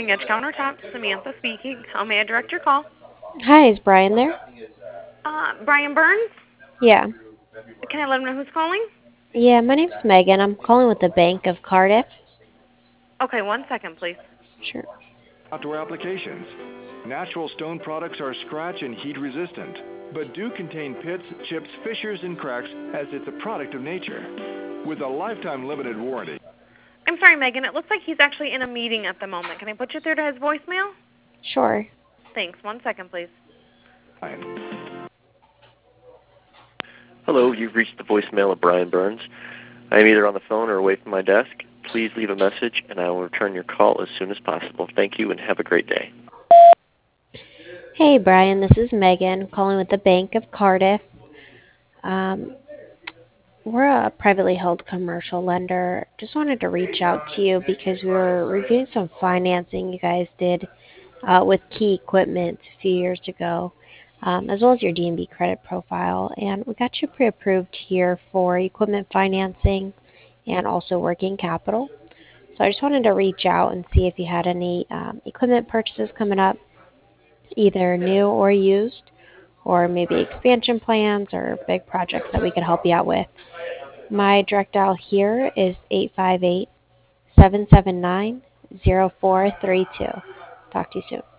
Cutting Edge Countertops, Samantha speaking. How may I direct your call? Hi, is Brian there? Brian Burns? Yeah. Can I let him know who's calling? Yeah, my name's Megan. I'm calling with the Bank of Cardiff. Okay, 1 second, please. Sure. Outdoor applications. Natural stone products are scratch and heat resistant, but do contain pits, chips, fissures, and cracks as it's a product of nature. With a lifetime limited warranty. I'm sorry, Megan. It looks like he's actually in a meeting at the moment. Can I put you through to his voicemail? Sure. Thanks. 1 second, please. Hello, you've reached the voicemail of Brian Burns. I am either on the phone or away from my desk. Please leave a message, and I will return your call as soon as possible. Thank you, and have a great day. Hey, Brian, this is Megan calling with the Bank of Cardiff. Um, we're a privately held commercial lender. Just wanted to reach out to you because we were reviewing some financing you guys did with Key Equipment a few years ago, as well as your D&B credit profile. And we got you pre-approved here for equipment financing and also working capital. So I just wanted to reach out and see if you had any equipment purchases coming up, either new or used, or maybe expansion plans or big projects that we could help you out with. My direct dial here is 858-779-0432. Talk to you soon.